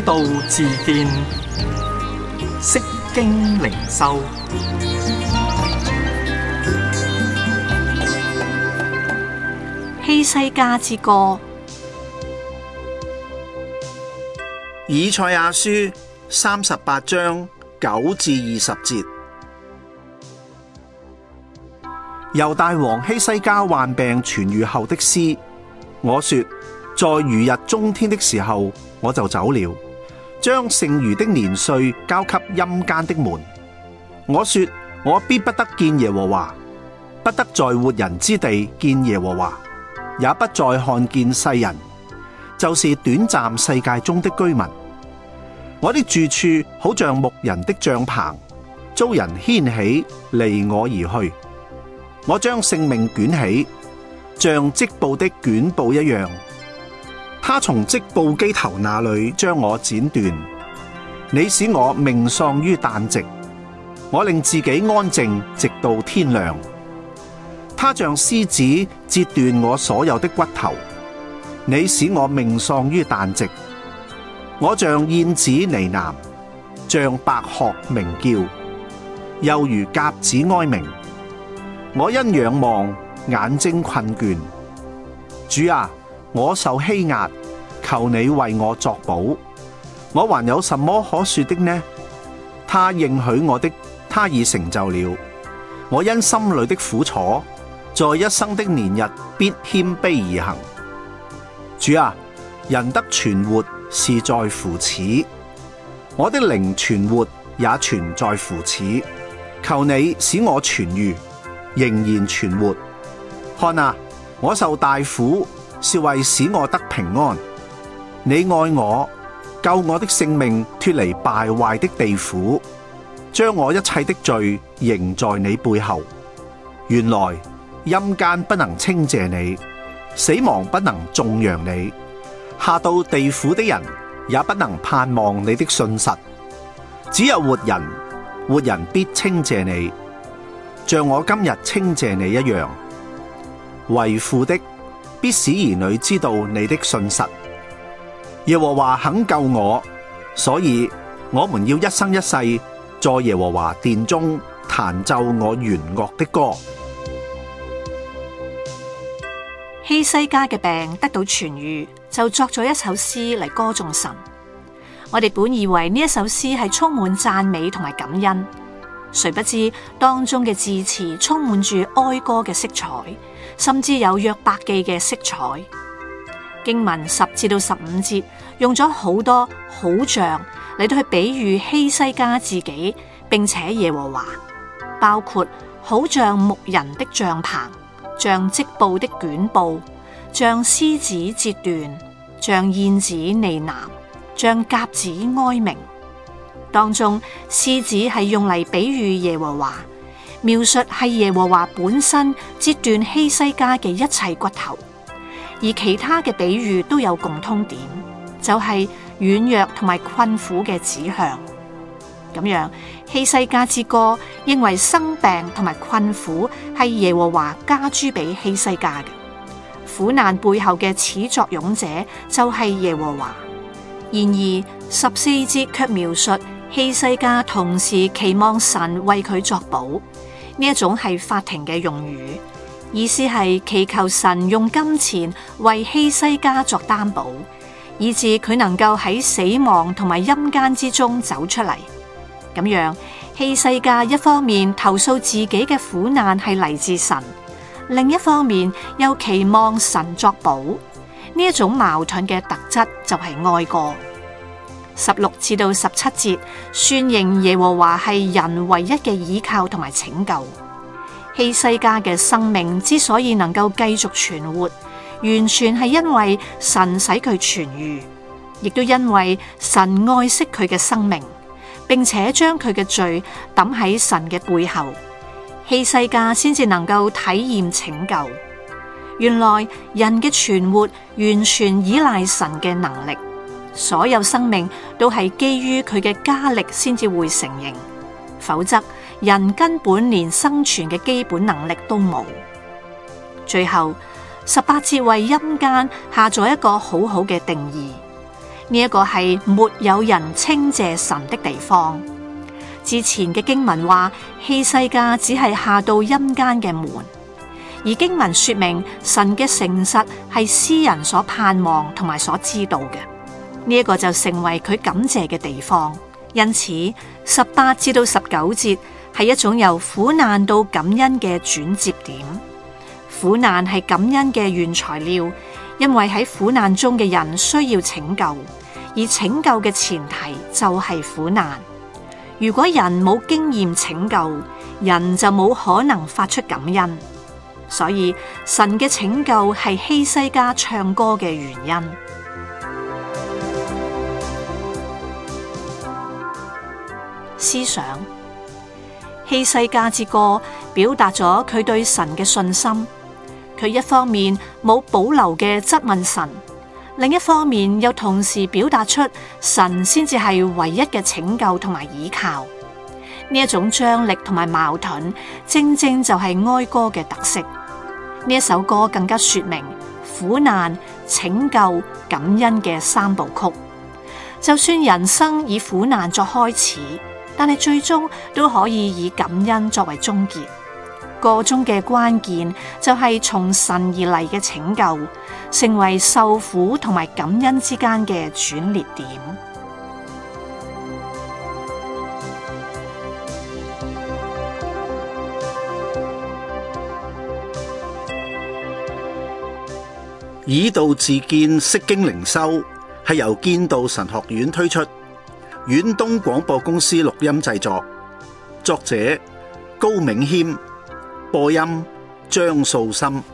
道自見，釋經靈修。 希西家之歌。 以賽亞書38章9至20節。猶大王希西家患病痊癒後的詩。我說，在如日中天的時候，我就走了，將剩餘的年歲交給陰間的門。我說，我必不得見耶和華，不得在活人之地見耶和華，也不再看見世人，就是短暫世界中的居民。我的住處好像牧人的帳棚，遭人牽起離我而去。我將性命捲起，像織布的捲布一樣。他從織布機頭那裏將我剪斷。你使我命喪於旦夕，我令自己安靜直到天亮。他像獅子折斷我所有的骨頭。你使我命喪於旦夕。我像燕子呢喃，像白鶴鳴叫，又如鴿子哀鳴。我因仰望，眼睛困倦。主啊，我受欺壓，求你為我作保。我還有什麼可說的呢？他應許我的，他已成就了。我因心裏的苦楚，在一生的年日必謙卑而行。主啊，人得存活是在乎此，我的靈存活也全在乎此。求你使我痊癒，仍然存活。看啊，我受大苦，是為使我得平安。你愛我，救我的性命脫離敗壞的地府，將我一切的罪扔在你背後。原來陰間不能稱謝你，死亡不能頌揚你，下到地府的人也不能盼望你的信實。只有活人，活人必稱謝你，像我今日稱謝你一樣。為父的必使兒女知道你的信實。耶和華肯救我，所以我們要一生一世在耶和華殿中彈奏我弦樂的歌。 希西家嘅病得到痊癒，就作咗一首詩嚟歌頌神。我哋本以為呢一首詩係充滿讚美同埋感恩，誰不知當中嘅字詞充滿住哀歌嘅色彩，甚至有約伯記嘅色彩。經文10至到15節用咗好多好像嚟到去比喻希西家自己，並且耶和華，包括好像牧人的帳棚，像織布的捲布，像獅子折斷，像燕子呢喃，像鴿子哀鳴。當中獅子係用嚟比喻耶和華，描述係耶和華本身折斷希西家嘅一切骨頭。而其他嘅比喻都有共通點，就係軟弱同埋困苦嘅指向。咁樣希西家之歌認為生病同埋困苦係耶和華加諸俾希西家嘅，苦難背後嘅始作俑者就係耶和華。然而14節卻描述希西家同時期望神為佢作保，呢一種係法庭嘅用語，意思係祈求神用金錢為希西家作擔保，以致佢能夠喺死亡同埋陰間之中走出嚟。咁樣希西家一方面投訴自己嘅苦難係嚟自神，另一方面又期望神作保，呢一種矛盾嘅特質就係哀歌。16至到17節宣認耶和華係人唯一嘅依靠同埋拯救。希西家嘅生命之所以能夠繼續存活，完全係因為神使佢痊癒，亦都因為神愛惜佢嘅生命，並且將佢嘅罪抌喺神嘅背後，希西家先至能夠體驗拯救。原來人嘅存活完全依賴神嘅能力，所有生命都係基於佢嘅加力先至會成形，否則人根本連生存嘅基本能力都冇。最後18節為陰間下咗一個好好嘅定義， 呢一個係沒有人稱謝神的地方。之前嘅經文話希西家只係下到陰間嘅門，而經文說明神嘅誠實係詩人所盼望同埋所知道嘅，呢一個就成為佢感謝嘅地方。因此18至到19節係一種由苦難到感恩嘅轉折點。苦難係感恩嘅原材料，因為喺苦難中嘅人需要拯救，而拯救嘅前提就係苦難。如果人冇經驗拯救，人就冇可能發出感恩。所以神嘅拯救係希西家唱歌嘅原因。思想希西家之歌表達咗佢對神嘅信心。佢一方面冇保留嘅質問神，另一方面又同時表達出神先至係唯一嘅拯救同埋依靠。呢一種張力同埋矛盾，正正就係哀歌嘅特色。呢一首歌更加說明苦難、拯救、感恩嘅三部曲。就算人生以苦難作開始，但係最終都可以以感恩作為終結。個中嘅關鍵就係從神而嚟嘅拯救，成為受苦同埋感恩之間嘅轉捩點。 以道自見，釋經靈修係由建道神學院推出，遠東廣播公司錄音製作，作者高銘謙，播音張素心。